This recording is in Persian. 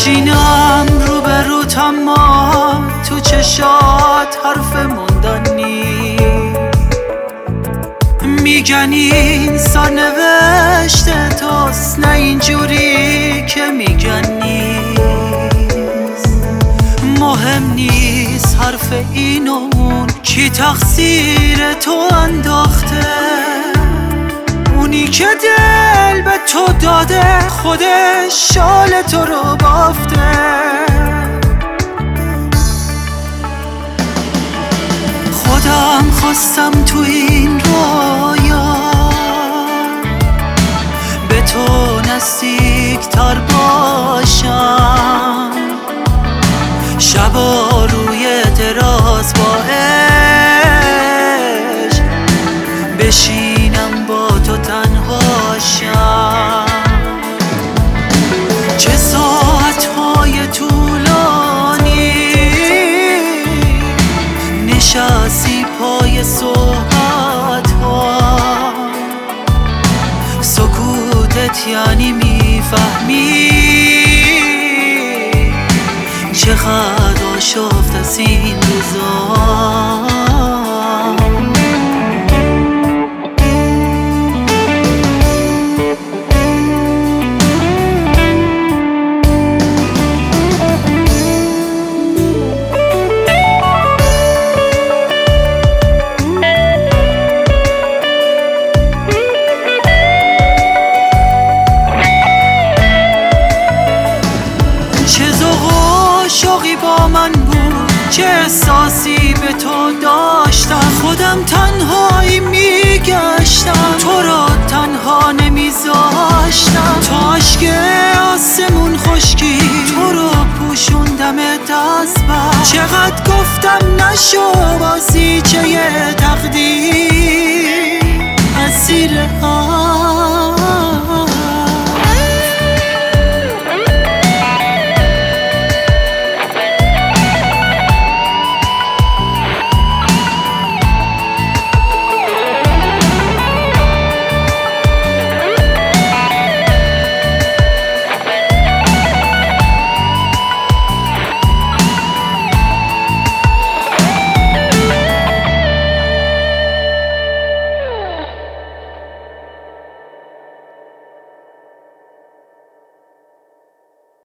میشینم روبروت اما تو چشات حرف موندن نیست. میگن این سرنوشت توست، نه اینجوری که میگن نیست. مهم نیست حرف این و اون، کی تقصیر تو انداخته. اونی که دل به تو داده خودش شال تو رو بافته. خودم خواستم تو این رویا به تو نزدیک تر باشم، شبا روی دراز با عشق بشینم با تو تنهاشم. چه ساعتهای طولانی نشستی پای صحبت ها، سکوتت یعنی میفهمی چقدر آشفت از این روزا. شوقی با من بود، چه احساسی به تو داشتم. خودم تنهایی میگشتم، تو را تنها نمیذاشتم. تا اشک آسمون خشکی تو رو پوشوندم دست بر. چقدر گفتم نشو بازیچه تقدیر، از زیر